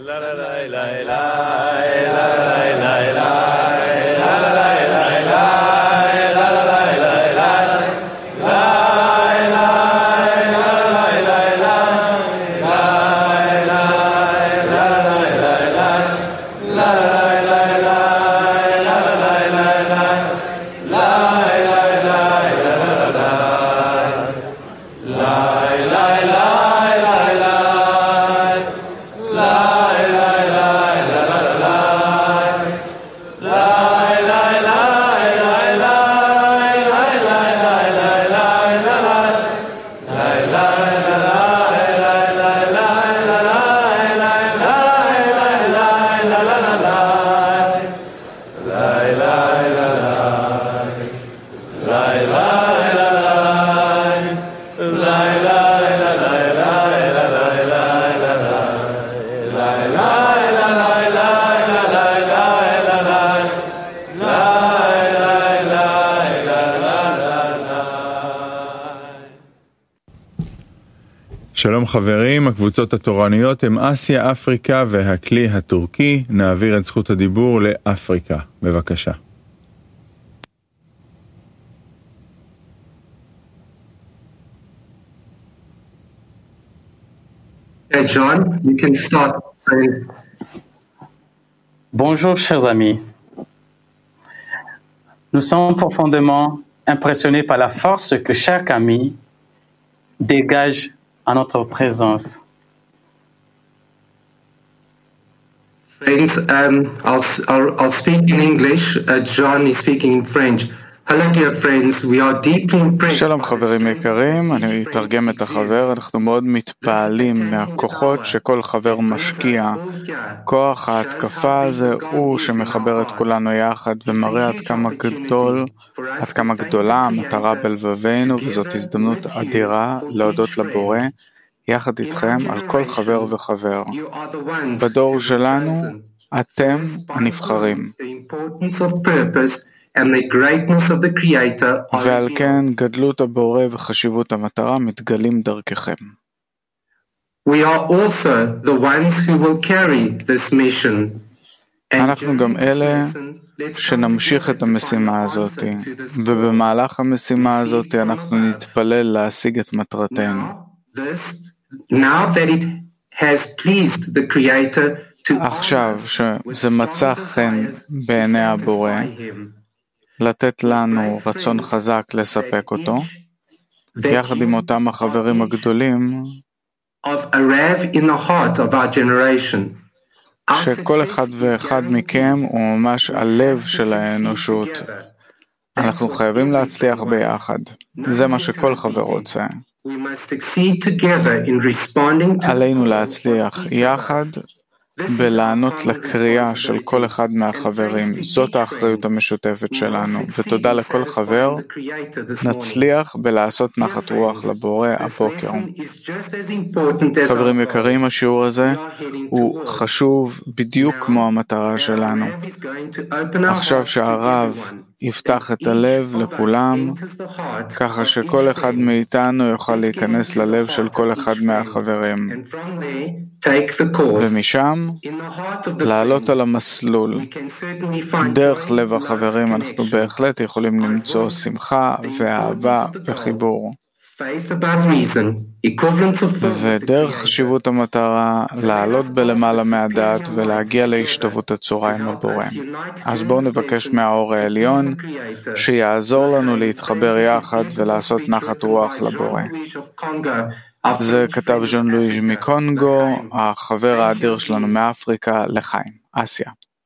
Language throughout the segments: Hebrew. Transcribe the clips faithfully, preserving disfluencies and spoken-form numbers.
שלום חברים, הקבוצות התורניות הם אסיה, אפריקה והכלי הטורקי. נעביר את זכות הדיבור לאפריקה. בבקשה. Hey John, you can start. Bonjour chers amis. Nous sommes profondément impressionnés par la force que chaque ami dégage à notre présence. Friends, um, I'll, I'll, I'll speak in English. Uh, John is speaking in French. Hello dear friends, we are deeply impressed. שלום חברים יקרים, אני אתרגם את החבר. אנחנו מאוד מתפעלים מהכוחות שכל חבר משקיע. כוח ההתקפה הזה הוא שמחבר את כולנו יחד ומראה עד כמה גדול, עד כמה גדולה המטרה בלבבינו, וזאת הזדמנות אדירה להודות לבורא יחד איתכם על כל חבר וחבר. בדור שלנו אתם הנבחרים. And the greatness of the Creator ועל כן גדלות הבורא וחשיבות המטרה מתגלים דרככם. We are also the ones who will carry this mission. אנחנו גם אלה שנמשיך את המשימה הזאת, ובמהלך המשימה הזאת אנחנו נתפלל להשיג את מטרתנו. Now that it has pleased the Creator to עכשיו שזה מצא חן בעיני הבורא, לתת לנו רצון חזק לספק אותו, יחד עם אותם החברים הגדולים, שכל אחד ואחד מכם הוא ממש הלב של האנושות. אנחנו חייבים להצליח ביחד. זה מה שכל חבר רוצה. עלינו להצליח יחד בלענות לקריאה של כל אחד מהחברים. זאת האחריות המשותפת שלנו, ותודה לכל חבר. נצליח בלעשות נחת רוח לבורא הבוקר. חברים יקרים, השיעור הזה הוא חשוב בדיוק כמו המטרה שלנו. עכשיו שהרב יפתח את הלב לכולם, ככה שכל אחד מאיתנו יוכל להיכנס ללב של כל אחד מהחברים. ומשם, לעלות על המסלול. דרך לב החברים אנחנו בהחלט יכולים למצוא שמחה ואהבה וחיבור. ודרך חשיבות המטרה, לעלות בלמעלה מהדעת ולהגיע להשתוות הצורה עם הבורא. אז בואו נבקש מהאור העליון שיעזור לנו להתחבר יחד ולעשות נחת רוח לבורא. זה כתב ז'אן לואיז' מקונגו, החבר האדיר שלנו מאפריקה, לחיים. אסיה.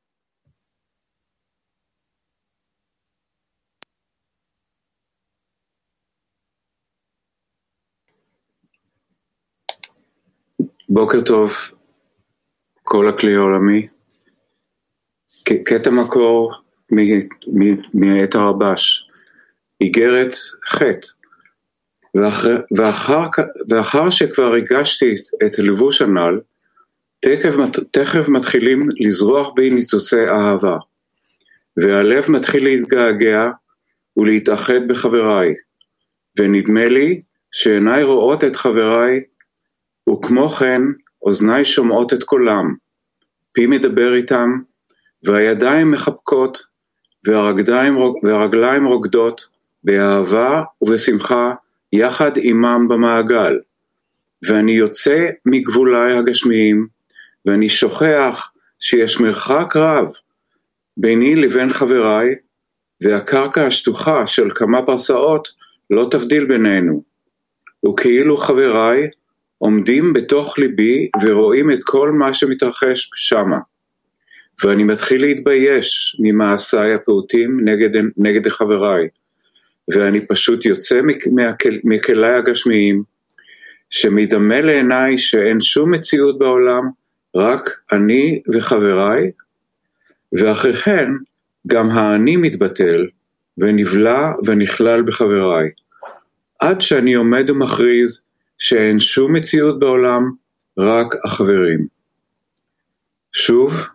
בוקר טוב, כל הכלי העולמי. קטע מקור מעת הרבש, איגרת חטא. ואחר, ואחר, ואחר שכבר הגשתי את הלבוש הנ"ל, תכף, תכף מתחילים לזרוח בי ניצוצי אהבה, והלב מתחיל להתגעגע ולהתאחד בחבריי, ונדמה לי שעיניי רואות את חבריי, וכמו כן אוזניי שומעות את קולם, פי מדבר איתם, והידיים מחבקות, והרגליים, והרגליים רוקדות, באהבה ובשמחה, יחד עמם במעגל. ואני יוצא מגבוליי הגשמיים, ואני שוכח שיש מרחק רב ביני לבין חבריי, והקרקע השטוחה של כמה פרסאות לא תבדיל בינינו. וכאילו חבריי עומדים בתוך ליבי ורואים את כל מה שמתרחש שמה. ואני מתחיל להתבייש ממעשיי הפעוטים נגד, נגד חבריי. ואני פשוט יוצא מכליי הגשמיים, שמדמה לעיניי שאין שום מציאות בעולם, רק אני וחבריי, ואחרי כן גם האני מתבטל, ונבלע ונכלל בחבריי, עד שאני עומד ומכריז שאין שום מציאות בעולם, רק החברים. שוב,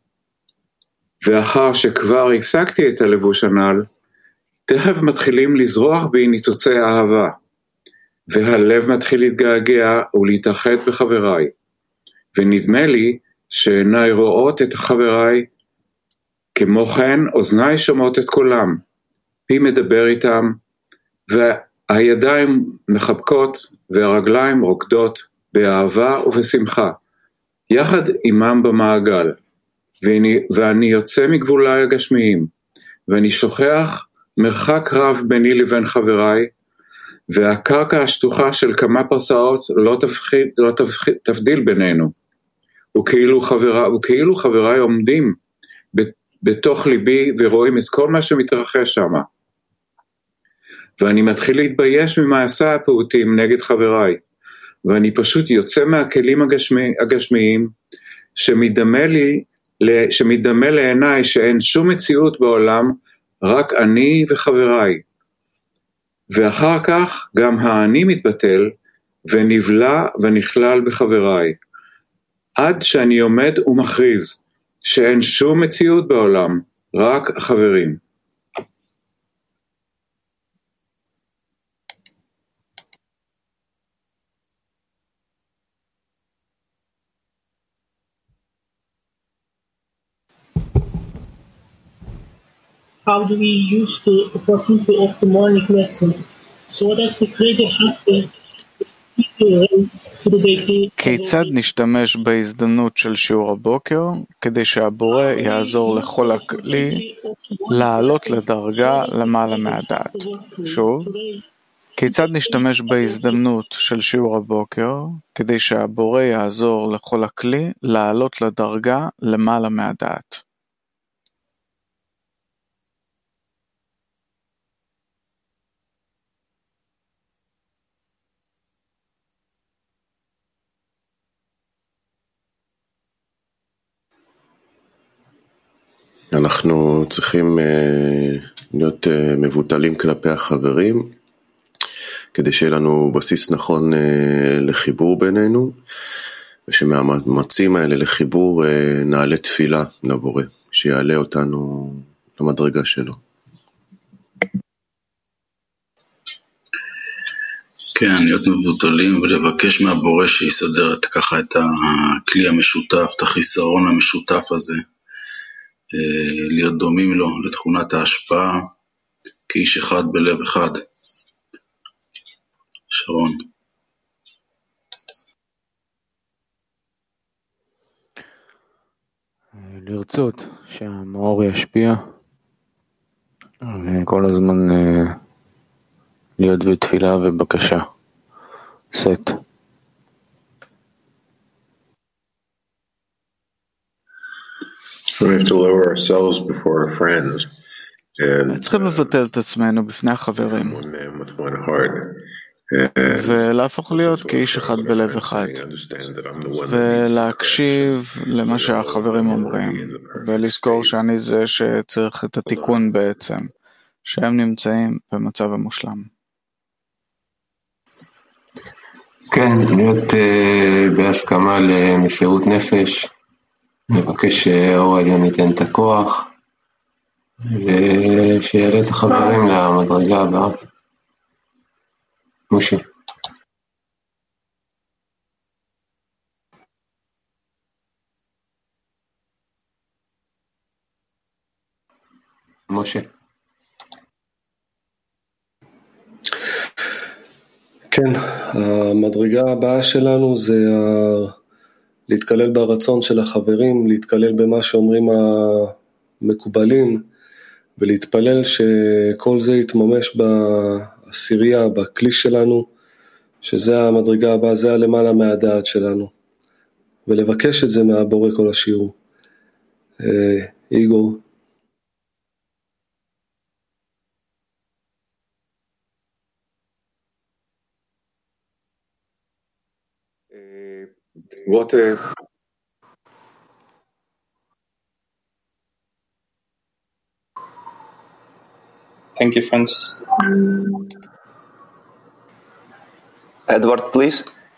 ואחר שכבר הפסקתי את הלבוש הנ"ל, תכף מתחילים לזרוח בי ניצוצי אהבה, והלב מתחיל להתגעגע ולהתאחד בחבריי, ונדמה לי שעיניי רואות את חבריי, כמו כן אוזניי שומעות את קולם, פי מדבר איתם, והידיים מחבקות והרגליים רוקדות באהבה ובשמחה, יחד עמם במעגל, ואני, ואני יוצא מגבוליי הגשמיים, ואני שוכח מרחק רב ביני לבין חבריי, והקרקע השטוחה של כמה פרסאות לא, תבחיד, לא תבחיד, תבדיל בינינו, וכאילו, חברה, וכאילו חבריי עומדים בתוך ליבי ורואים את כל מה שמתרחש שם. ואני מתחיל להתבייש ממעשה הפעוטים נגד חבריי, ואני פשוט יוצא מהכלים הגשמי, הגשמיים, שמדמה לי, שמדמה לעיניי שאין שום מציאות בעולם, רק אני וחבריי. ואחר כך גם האני מתבטל, ונבלע ונכלל בחבריי, עד שאני עומד ומכריז, שאין שום מציאות בעולם, רק חברים. How do we use the opportunity of the morning lesson so that the creator happen כיצד נשתמש בהזדמנות של שיעור הבוקר כדי שהבורא יעזור לכל הכלי לעלות לדרגה למעלה מהדעת? שוב, כיצד נשתמש בהזדמנות של שיעור הבוקר כדי שהבורא יעזור לכל הכלי לעלות לדרגה למעלה מהדעת? אנחנו צריכים להיות מבוטלים כלפי החברים, כדי שיהיה לנו בסיס נכון לחיבור בינינו, ושמהמאמצים האלה לחיבור נעלה תפילה לבורא, שיעלה אותנו למדרגה שלו. כן, להיות מבוטלים ולבקש מהבורא שיסדר את ככה את הכלי המשותף, את החיסרון המשותף הזה, להיות דומים לו לתכונת ההשפעה כאיש אחד בלב אחד. שרון. לרצות שהמאור ישפיע וכל הזמן להיות בתפילה ובקשה. סט. We have to lower ourselves before our friends. צריכים לבטל את עצמנו בפני החברים. ולהפוך להיות כאיש אחד בלב אחד. ולהקשיב למה שהחברים אומרים. ולזכור שאני זה שצריך את התיקון בעצם. שהם נמצאים במצב המושלם. כן, להיות uh, בהסכמה למסירות נפש. מבקש שאור העליון ייתן את הכוח, ושיעלה את החברים למדרגה הבאה. משה. משה. כן, המדרגה הבאה שלנו זה להתקלל ברצון של החברים, להתקלל במה שאומרים המקובלים, ולהתפלל שכל זה יתממש בעשירייה, בכלי שלנו, שזה המדרגה הבאה, זה הלמעלה מהדעת שלנו, ולבקש את זה מהבורא כל השיעור. איגור. What a... Thank you, friends. Edward, please.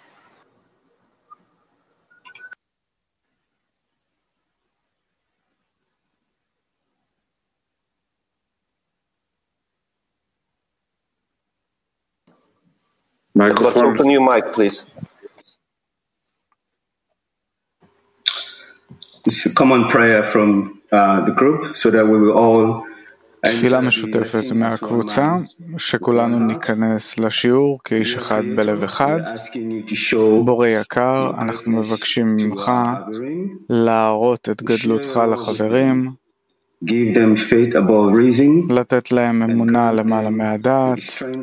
Microphone. Edward, open your mic, please. It's a common prayer from uh, the group so that we will all... תפילה משותפת מהקבוצה, שכולנו ניכנס לשיעור כאיש אחד בלב אחד. בורא יקר, אנחנו מבקשים ממך להראות את גדלותך לחברים, לתת להם אמונה למעלה מהדעת,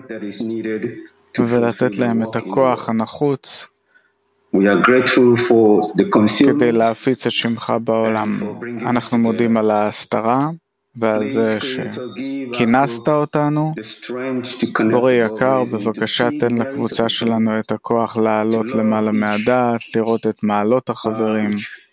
ולתת להם את הכוח הנחוץ כדי להפיץ את שמך בעולם. אנחנו מודים על ההסתרה ועל זה שכינסת אותנו. בורא יקר, בבקשה תן לקבוצה שלנו את הכוח לעלות למעלה מהדעת, לראות את מעלות החברים,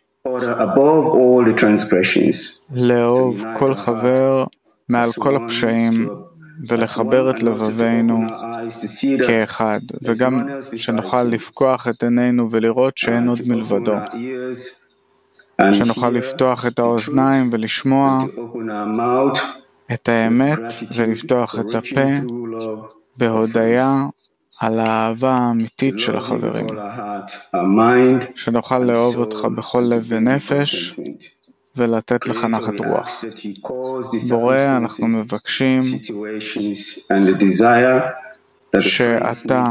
לאהוב כל חבר מעל כל הפשעים, ולחבר את לבבינו כאחד, וגם שנוכל לפקוח את עינינו ולראות שאין עוד מלבדו, שנוכל לפתוח את האוזניים ולשמוע את האמת ולפתוח את הפה בהודיה על האהבה האמיתית של החברים, שנוכל לאהוב אותך בכל לב ונפש ולתת לך נחת רוח. בורא, אנחנו מבקשים שאתה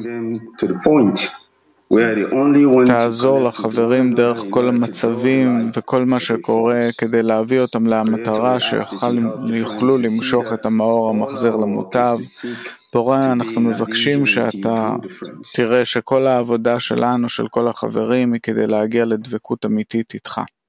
תעזור לחברים דרך כל המצבים וכל מה שקורה כדי להביא אותם למטרה שיוכלו למשוך את המאור המחזיר למוטב. בורא, אנחנו מבקשים שאתה תראה שכל העבודה שלנו, של כל החברים, היא כדי להגיע לדבקות אמיתית איתך.